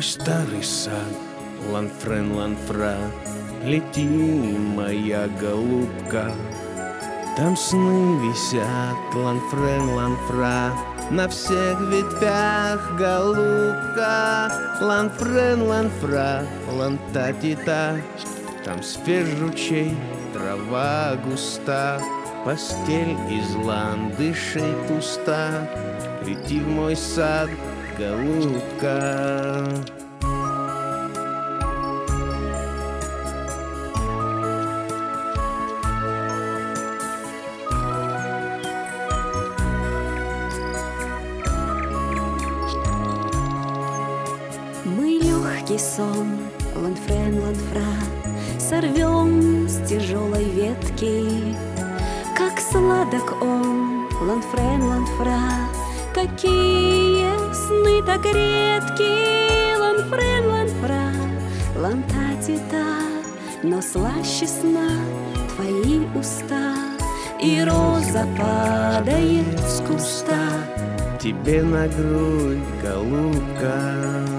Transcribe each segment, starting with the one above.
старый сад, ланфрен, ланфра, лети, моя голубка. Там сны висят, ланфрен, ланфра, на всех ветвях, голубка. Ланфрен, ланфра, лантатита, там свежий ручей, трава густа, постель из ландышей пуста. Лети в мой сад, голубка. Мы легкий сон, ланфрен, ланфра, сорвем с тяжелой ветки. Как сладок он, ланфрен, ланфра, какие сны так редки. Ланфрен, ланфра, лантатита, но слаще сна твои уста. И роза падает с куста тебе на грудь, голубка.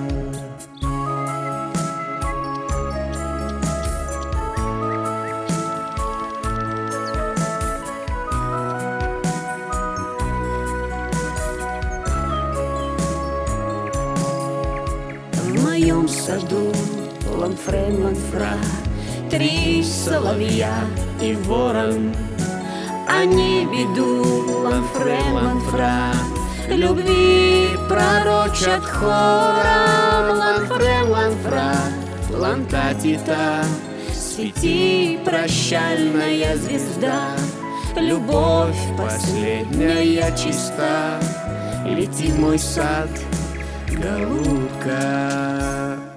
В моем саду, ланфрен, ланфра, 3 соловья и ворон. Они беду, ланфрен, ланфра, любви пророчат хором. Ланфрен, ланфра, лантатита, свети, прощальная звезда. Любовь последняя чиста, Лети в мой сад, голубка.